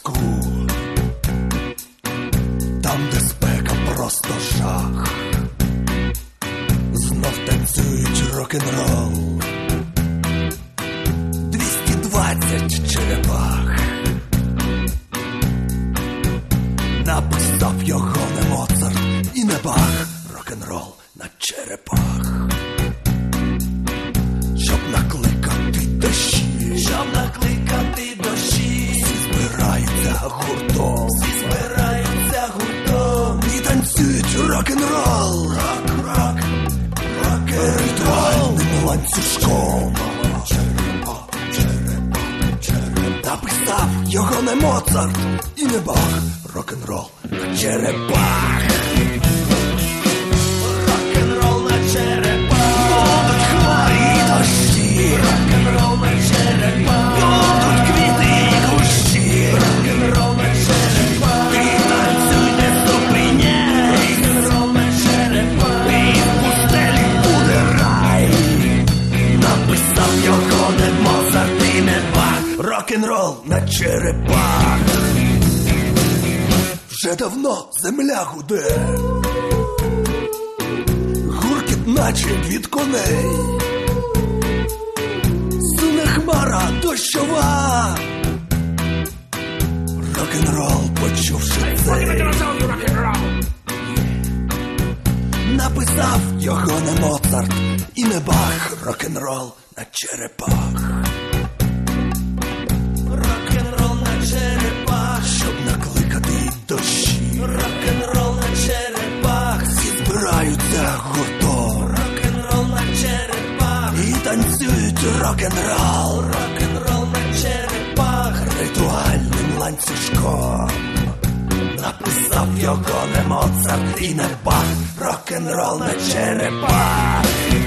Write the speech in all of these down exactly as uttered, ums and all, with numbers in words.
піску, там, де спека просто жах, знов танцюють рок-н-рол. Двісті двадцять черепах, написав його не Моцарт і не Бах. Рок-н-рол на черепах, щоб накликати дощі, щоб накликати дощі. Всі збираються гуртом, всі збираються гуртом і танцюють рок-н-рол. Рок-рок, рок-н-рол, ритуальним ланцюжком. Черепа, черепа, черепа. Написав його не Моцарт і не Бах. Рок-н-рол на черепах. Рок-н-рол на черепах. Будуть хмарі і дощі. Рок-н-рол на черепах. Будуть квіти і кущі. Рок-н-рол на черепах. І танцюй, не зупиняй. Рок-н-рол на черепах. І в пустелі буде рай. Написав його не Моцарт і не Бах. Рок-н-рол на черепах. Вже давно земля гуде, гуркіт наче від коней, суне хмара дощова. Рок-н-рол, почувши це, написав його не Моцарт і не Бах. Рок-н-рол на черепах. Рок-н-рол на черепах, щоб накликати дощі. Рок-н-рол на черепах, всі збираються гуртом. Рок-н-рол на черепах, і танцюють рок-н-рол. Рок-н-рол на черепах, ритуальним ланцюжком. Написав його не Моцарт і не Бах. Рок-н-рол на черепах.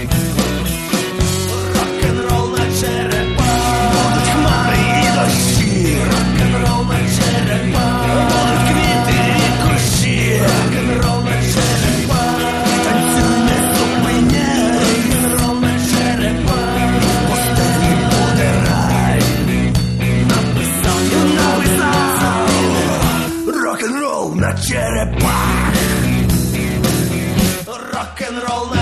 Рок-н-рол на черепах. Будуть хмари і дощі. Рок-н-рол на черепах. Будуть квіти і кущі. Рок-н-рол на черепах. І танцюй, не зупиняй. Рок-н-рол на черепах. В пустелі буде рай. Написав, написав. Рок-н-рол на черепах. Рок-н-рол на